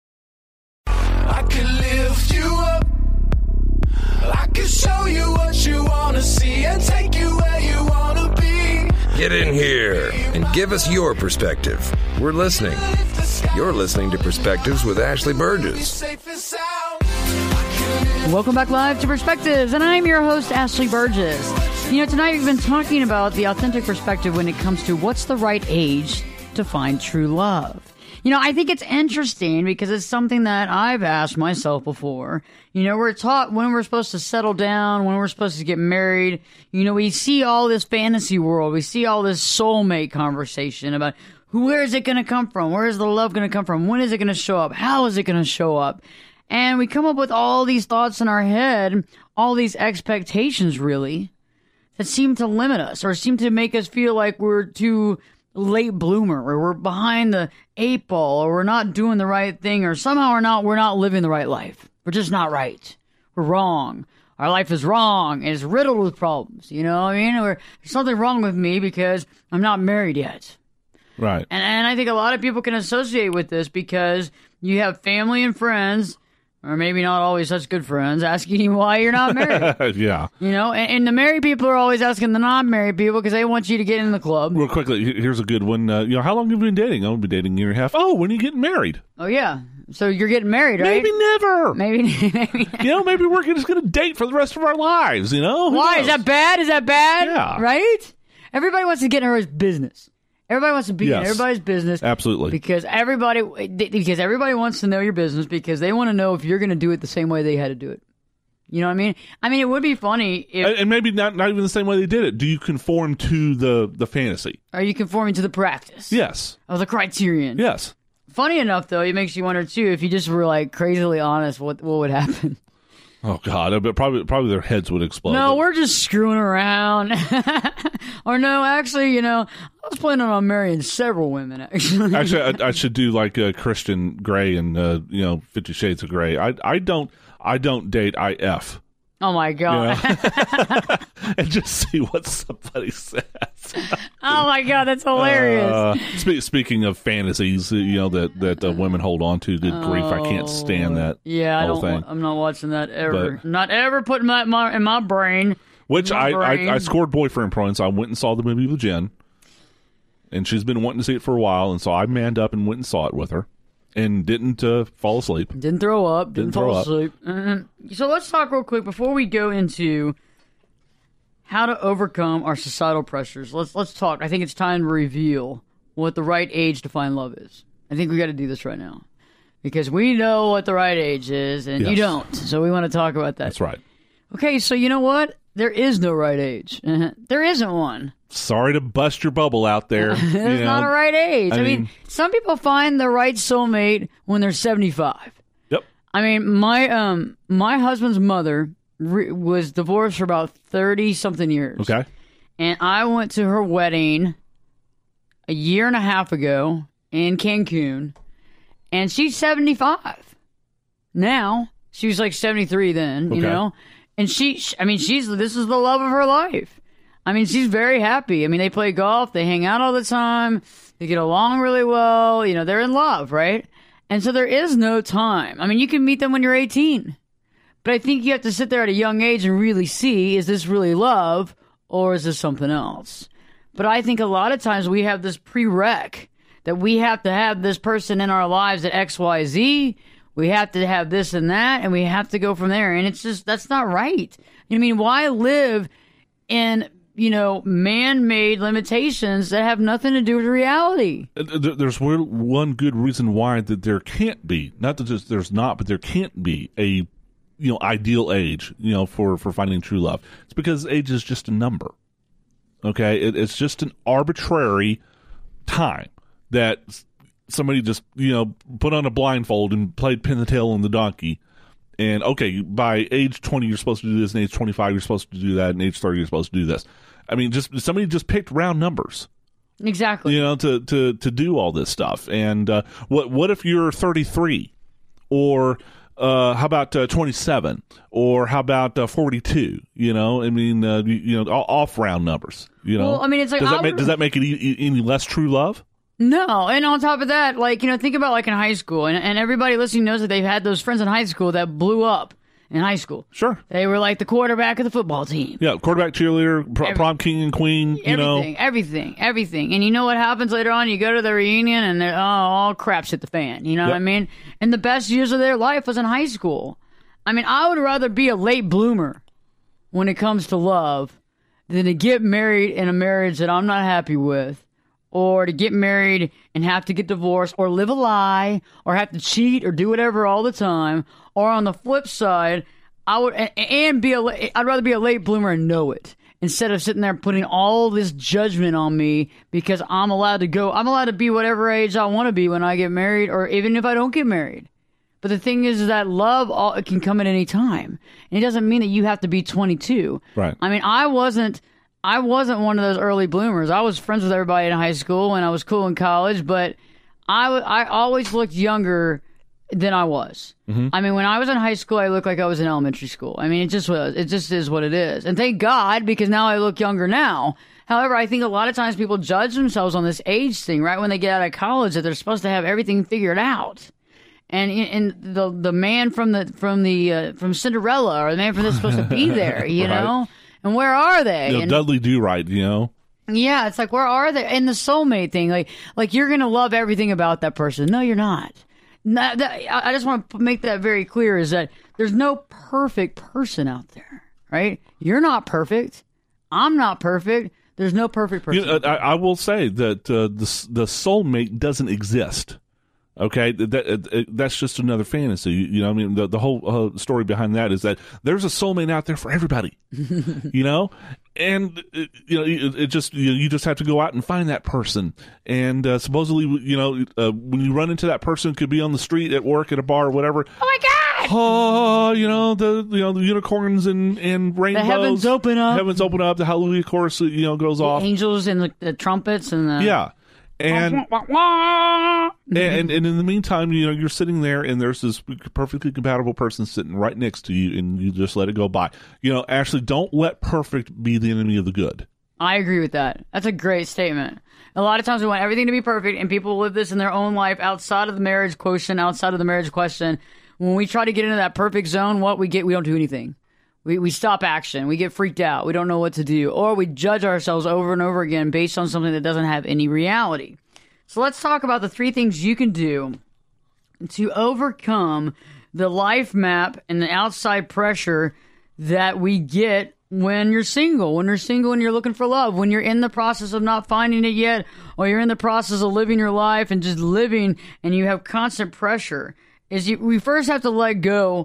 I can lift you up. I can show you what you want to see and take you where you want to be. Get in here and give us your perspective. We're listening. You're listening to Perspectives with Ashley Burgess. Safe and sound. Welcome back live to Perspectives, and I'm your host, Ashley Burgess. You know, tonight we've been talking about the authentic perspective when it comes to what's the right age to find true love. You know, I think it's interesting because it's something that I've asked myself before. You know, we're taught when we're supposed to settle down, when we're supposed to get married. You know, we see all this fantasy world. We see all this soulmate conversation about who, where is it going to come from? Where is the love going to come from? When is it going to show up? How is it going to show up? And we come up with all these thoughts in our head, all these expectations, really, that seem to limit us or seem to make us feel like we're too late bloomer, or we're behind the eight ball, or we're not doing the right thing, or somehow or not we're not living the right life. We're just not right. We're wrong. Our life is wrong. It's riddled with problems. You know what I mean? Or there's something wrong with me because I'm not married yet. Right. And, and I think a lot of people can associate with this because you have family and friends or maybe not always such good friends, asking you why you're not married. Yeah. You know, and, and the married people are always asking the non-married people because they want you to get in the club. Real quickly, here's a good one. Uh, you know, how long have you been dating? I've been dating a year and a half. Oh, when are you getting married? Oh, yeah. So you're getting married, right? Maybe never. Maybe, maybe You know, maybe we're just going to date for the rest of our lives, you know? Who Why? knows? Is that bad? Is that bad? Yeah. Right? Everybody wants to get in everybody's business. Everybody wants to be Yes. in everybody's business. Absolutely. Because everybody because everybody wants to know your business because they want to know if you're going to do it the same way they had to do it. You know what I mean? I mean, it would be funny if... And, and maybe not, not even the same way they did it. Do you conform to the, the fantasy? Are you conforming to the practice? Yes. Of the criterion? Yes. Funny enough, though, it makes you wonder, too, if you just were, like, crazily honest, what what would happen? Oh, God. I bet probably, probably their heads would explode. No, But- we're just screwing around. Or no, actually, you know, I was planning on marrying several women, actually. Actually, I, I should do like uh, Christian Grey and, uh, you know, Fifty Shades of Grey. I, I don't I don't date I F. Oh, my God. Yeah. And just see what somebody says. Oh, my God, that's hilarious. Uh, spe- speaking of fantasies, uh, you know, that, that uh, women hold on to, good grief, I can't stand that Yeah, I whole don't. thing. wa- I'm not watching that ever. But- not ever putting my, my in my brain. Which my I, brain. I, I scored boyfriend points. I went and saw the movie with Jen. And she's been wanting to see it for a while. And so I manned up and went and saw it with her. And didn't uh, fall asleep. Didn't throw up. Didn't, Didn't throw fall up. asleep. Mhm. So let's talk real quick before we go into how to overcome our societal pressures. Let's let's talk. I think it's time to reveal what the right age to find love is. I think we got to do this right now because we know what the right age is, and you Yes. don't. So we want to talk about that. That's right. Okay, so you know what? There is no right age. There isn't one. Sorry to bust your bubble out there. There's you know. not a right age. I, I mean, mean- some people find the right soulmate when they're seventy-five. Yep. I mean, my um my husband's mother re- was divorced for about thirty something years. Okay. And I went to her wedding a year and a half ago in Cancun, and she's seventy-five now. She was like seventy-three then, you Okay. know. And she, I mean, she's this is the love of her life. I mean, she's very happy. I mean, they play golf, they hang out all the time, they get along really well. You know, they're in love, right? And so there is no time. I mean, you can meet them when you're eighteen, but I think you have to sit there at a young age and really see, is this really love or is this something else? But I think a lot of times we have this prereq that we have to have this person in our lives at X Y Z. We have to have this and that, and we have to go from there. And it's just, that's not right. I mean, why live in, you know, man-made limitations that have nothing to do with reality? Uh, there- There's one one good reason why that there can't be, not that just there's not, but there can't be a, you know, ideal age, you know, for, for finding true love. It's because age is just a number. Okay? It, it's just an arbitrary time that somebody just, you know, put on a blindfold and played pin the tail on the donkey. And, okay, by age twenty, you're supposed to do this, and age twenty-five, you're supposed to do that, and age thirty, you're supposed to do this. I mean, just somebody just picked round numbers. Exactly. You know, to, to, to do all this stuff. And uh, what what if you're thirty-three? Or uh, how about uh, twenty-seven? Or how about uh, forty-two? You know, I mean, uh, you, you know, off round numbers. You know, Well, I mean, it's like does that I make would- does that make it e- e- any less true love? No, and on top of that, like, you know, think about like in high school, and, and everybody listening knows that they've had those friends in high school that blew up in high school. Sure. They were like the quarterback of the football team. Yeah, quarterback, cheerleader, pr- Every- prom king and queen. You know, Everything, everything, everything. And you know what happens later on? You go to the reunion and they're, oh, all crap's hit the fan. You know what I Yep. mean? And the best years of their life was in high school. I mean, I would rather be a late bloomer when it comes to love than to get married in a marriage that I'm not happy with, or to get married and have to get divorced, or live a lie, or have to cheat, or do whatever all the time. Or on the flip side, I would and, and be a la- I'd rather be a late bloomer and know it, instead of sitting there putting all this judgment on me because I'm allowed to go. I'm allowed to be whatever age I want to be when I get married, or even if I don't get married. But the thing is, is that love all, it can come at any time, and it doesn't mean that you have to be twenty-two. Right. I mean, I wasn't. I wasn't one of those early bloomers. I was friends with everybody in high school, and I was cool in college, but I, w- I always looked younger than I was. Mm-hmm. I mean, when I was in high school, I looked like I was in elementary school. I mean, it just was. It just is what it is. And thank God, because now I look younger now. However, I think a lot of times people judge themselves on this age thing, right when they get out of college, that they're supposed to have everything figured out. And and the the man from the from the uh, from Cinderella or the man from this supposed to be there, you Right. know? And where are they? You know, and, Dudley Do-Right, you know? yeah, it's like, where are they? And the soulmate thing, like like you're gonna love everything about that person. No, you're not. Not that, I I just want to make that very clear: is that there's no perfect person out there, right? You're not perfect. I'm not perfect. There's no perfect person. You know, I, I will say that uh, the the soulmate doesn't exist. Okay, that, that that's just another fantasy. You know, I mean, the the whole uh, story behind that is that there's a soulmate out there for everybody. You know, and uh, you know, it, it just you, you just have to go out and find that person. And uh, supposedly, you know, uh, when you run into that person, it could be on the street, at work, at a bar, or whatever. Oh my God! Oh, you know the you know the unicorns and, and rainbows. The heavens open up. Heavens open up. The Hallelujah chorus, you know, goes off. Angels and the, the trumpets and the Yeah. And, and and in the meantime, you know, you're sitting there and there's this perfectly compatible person sitting right next to you and you just let it go by. You know, Ashley, don't let perfect be the enemy of the good. I agree with that. That's a great statement. A lot of times we want everything to be perfect, and people live this in their own life outside of the marriage quotient, outside of the marriage question. When we try to get into that perfect zone, what we get, we don't do anything. We we stop action. We get freaked out. We don't know what to do. Or we judge ourselves over and over again based on something that doesn't have any reality. So let's talk about the three things you can do to overcome the life map and the outside pressure that we get when you're single, when you're single and you're looking for love, when you're in the process of not finding it yet, or you're in the process of living your life and just living and you have constant pressure. Is you, we first have to let go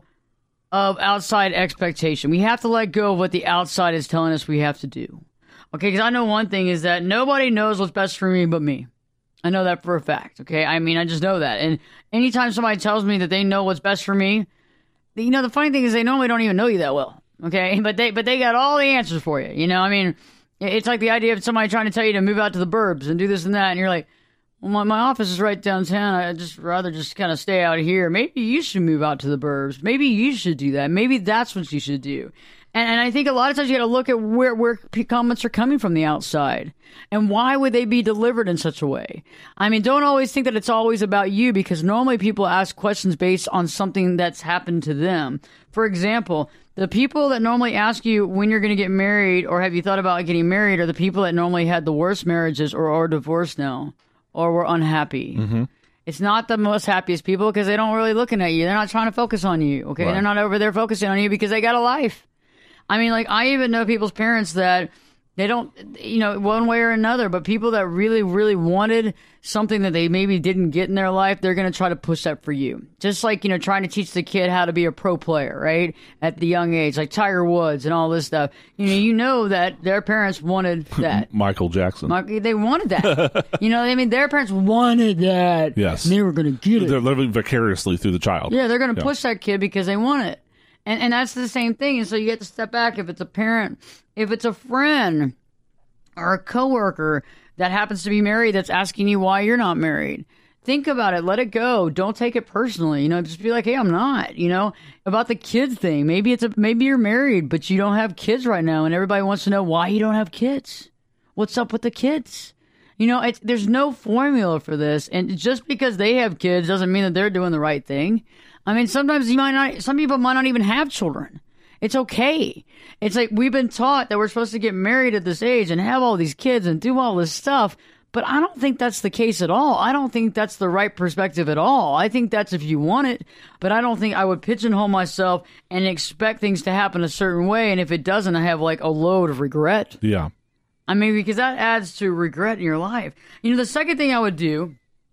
of outside expectation. We have to let go of what the outside is telling us we have to do. Okay, because I know one thing is that nobody knows what's best for me but me. I know that for a fact, okay? I mean, I just know that. And anytime somebody tells me that they know what's best for me, you know, the funny thing is they normally don't even know you that well, okay? But they but they got all the answers for you, you know? I mean, it's like the idea of somebody trying to tell you to move out to the burbs and do this and that, and you're like, well, my, my office is right downtown. I'd just rather just kind of stay out here. Maybe you should move out to the burbs. Maybe you should do that. Maybe that's what you should do. And, and I think a lot of times you got to look at where, where comments are coming from the outside. And why would they be delivered in such a way? I mean, don't always think that it's always about you, because normally people ask questions based on something that's happened to them. For example, the people that normally ask you when you're going to get married or have you thought about getting married are the people that normally had the worst marriages or are divorced now. Or we're unhappy. Mm-hmm. It's not the most happiest people because they don't really looking at you. They're not trying to focus on you. Okay, right. They're not over there focusing on you because they got a life. I mean, like I even know people's parents that they don't, you know, one way or another. But people that really, really wanted something that they maybe didn't get in their life, they're going to try to push that for you. Just like, you know, trying to teach the kid how to be a pro player, right? At the young age, like Tiger Woods and all this stuff. You know, you know that their parents wanted that. Michael Jackson. They wanted that. You know, I mean, their parents wanted that. Yes. And they were going to get it. They're living vicariously through the child. Yeah, they're going to yeah. push that kid because they want it. And and that's the same thing. And so you get to step back. If it's a parent, if it's a friend or a coworker that happens to be married that's asking you why you're not married, think about it. Let it go. Don't take it personally. You know, just be like, hey, I'm not. You know, about the kids thing. Maybe it's a maybe you're married, but you don't have kids right now, and everybody wants to know why you don't have kids. What's up with the kids? You know, it's, there's no formula for this, and just because they have kids doesn't mean that they're doing the right thing. I mean, sometimes you might not. Some people might not even have children. It's okay. It's like we've been taught that we're supposed to get married at this age and have all these kids and do all this stuff. But I don't think that's the case at all. I don't think that's the right perspective at all. I think that's if you want it, but I don't think I would pigeonhole myself and expect things to happen a certain way. And if it doesn't, I have like a load of regret. Yeah. I mean, because that adds to regret in your life. You know, the second thing I would do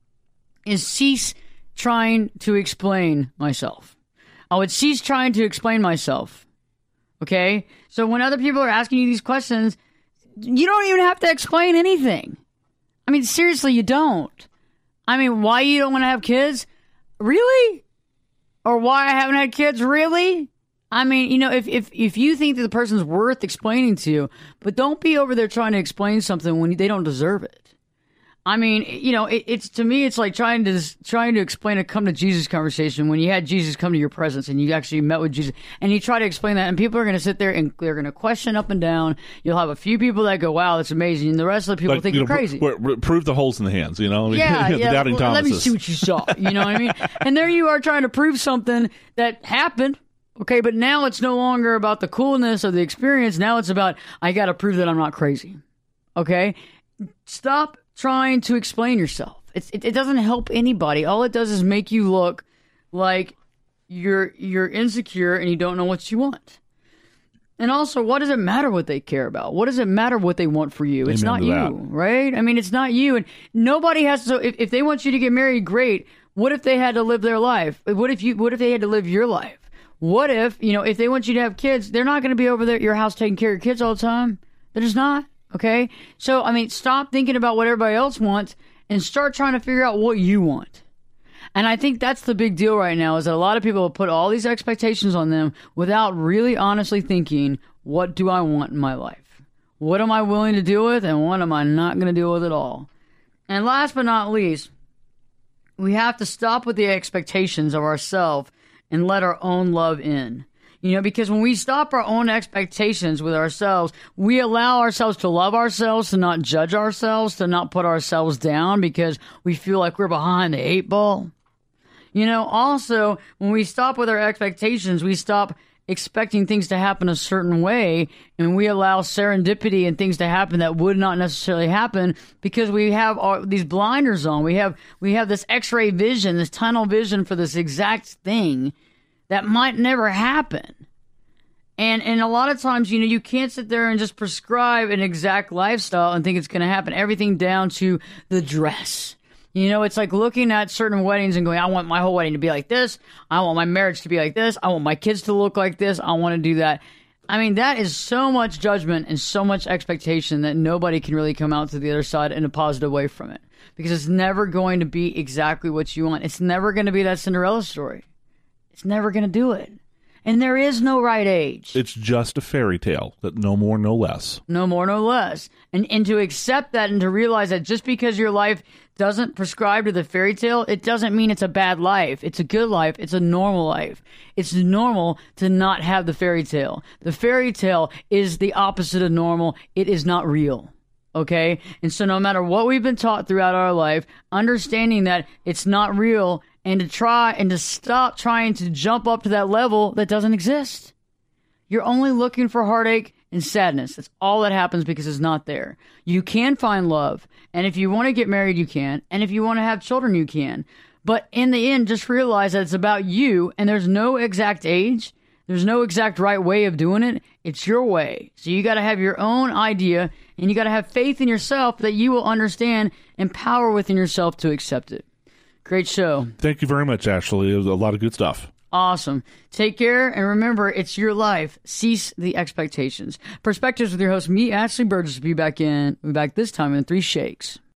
is cease trying to explain myself. I would cease trying to explain myself. Okay? So when other people are asking you these questions, you don't even have to explain anything. I mean, seriously, you don't. I mean, why you don't want to have kids? Really? Or why I haven't had kids? Really? I mean, you know, if, if, if you think that the person's worth explaining to, but don't be over there trying to explain something when they don't deserve it. I mean, you know, it, it's to me, it's like trying to trying to explain a come to Jesus conversation when you had Jesus come to your presence and you actually met with Jesus, and you try to explain that, and people are going to sit there and they're going to question up and down. You'll have a few people that go, "Wow, that's amazing," and the rest of the people like, think you you're know, crazy. Pr- pr- prove the holes in the hands, you know. I mean, Yeah, the yeah. doubting Well, let me Thomases. see what you saw. You know what I mean? And there you are trying to prove something that happened. Okay, but now it's no longer about the coolness of the experience. Now it's about, I got to prove that I'm not crazy. Okay? Stop trying to explain yourself. It's, it, it doesn't help anybody. All it does is make you look like you're you're insecure and you don't know what you want. And also, what does it matter what they care about? What does it matter what they want for you? It's Amen not to you, that. right? I mean, it's not you. And nobody has to, so if, if they want you to get married, great. What if they had to live their life? What if you? What if they had to live your life? What if, you know, if they want you to have kids, they're not going to be over there at your house taking care of your kids all the time. They're just not. Okay? So, I mean, stop thinking about what everybody else wants and start trying to figure out what you want. And I think that's the big deal right now, is that a lot of people have put all these expectations on them without really honestly thinking, what do I want in my life? What am I willing to deal with and what am I not going to deal with at all? And last but not least, we have to stop with the expectations of ourselves and let our own love in. You know, because when we stop our own expectations with ourselves, we allow ourselves to love ourselves, to not judge ourselves, to not put ourselves down because we feel like we're behind the eight ball. You know, also, when we stop with our expectations, we stop expecting things to happen a certain way, and we allow serendipity and things to happen that would not necessarily happen because we have our, these blinders on. We have we have this X-ray vision, this tunnel vision for this exact thing that might never happen. And and a lot of times, you know, you can't sit there and just prescribe an exact lifestyle and think it's going to happen. Everything down to the dress. You know, it's like looking at certain weddings and going, I want my whole wedding to be like this. I want my marriage to be like this. I want my kids to look like this. I want to do that. I mean, that is so much judgment and so much expectation that nobody can really come out to the other side in a positive way from it. Because it's never going to be exactly what you want. It's never going to be that Cinderella story. It's never going to do it. And there is no right age. It's just a fairy tale, that no more, no less. No more, no less. And and to accept that and to realize that just because your life doesn't prescribe to the fairy tale, it doesn't mean it's a bad life. It's a good life. It's a normal life. It's normal to not have the fairy tale. The fairy tale is the opposite of normal. It is not real. Okay? And so no matter what we've been taught throughout our life, understanding that it's not real and to try and to stop trying to jump up to that level that doesn't exist. You're only looking for heartache and sadness. That's all that happens because it's not there. You can find love. And if you want to get married, you can. And if you want to have children, you can. But in the end, just realize that it's about you and there's no exact age. There's no exact right way of doing it. It's your way. So you got to have your own idea and you got to have faith in yourself that you will understand and power within yourself to accept it. Great show. Thank you very much, Ashley. It was a lot of good stuff. Awesome. Take care, and remember, it's your life. Cease the expectations. Perspectives with your host, me, Ashley Burgess, will be back in, will be back this time in Three Shakes.